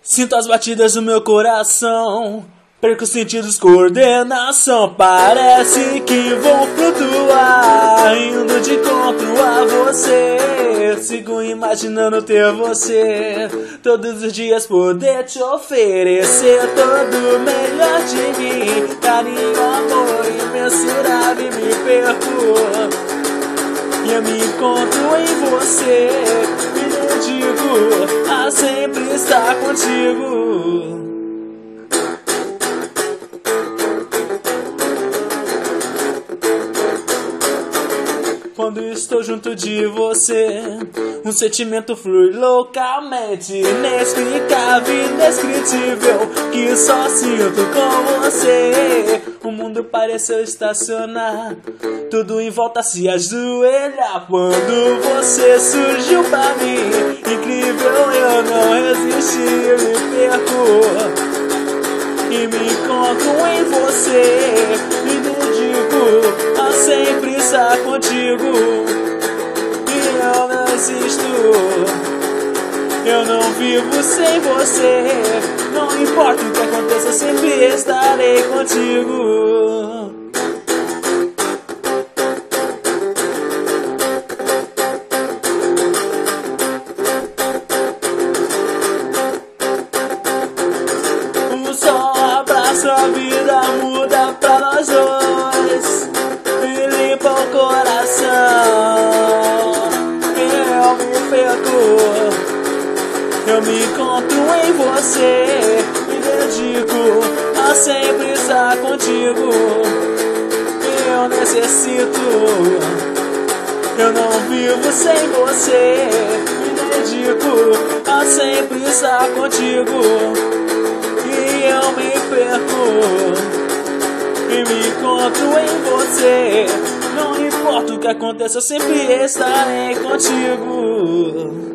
Sinto as batidas do meu coração, perco os sentidos, coordenação. Parece que vou flutuar, indo de encontro a você. Sigo imaginando ter você, todos os dias poder te oferecer todo o melhor de mim. Carinho, amor imensurável, me perco e eu me encontro em você. Me dedico a sempre estar contigo. Quando estou junto de você, um sentimento flui loucamente, inexplicável, indescritível, que só sinto com você. O mundo pareceu estacionar, tudo em volta se ajoelhar quando você surgiu pra mim. Incrível, eu não resisti, me perco e me encontro em você. Me dedico a sempre estar contigo, e eu não existo, eu não vivo sem você. Não importa o que aconteça, sempre estarei contigo. Um só abraço, a vida muda pra nós dois, me limpa o coração. Eu me perco, eu me encontro em você. Me dedico a sempre estar contigo. Eu necessito, eu não vivo sem você. Me dedico a sempre estar contigo, e eu me perco e me encontro em você. Não importa o que aconteça, eu sempre estarei contigo.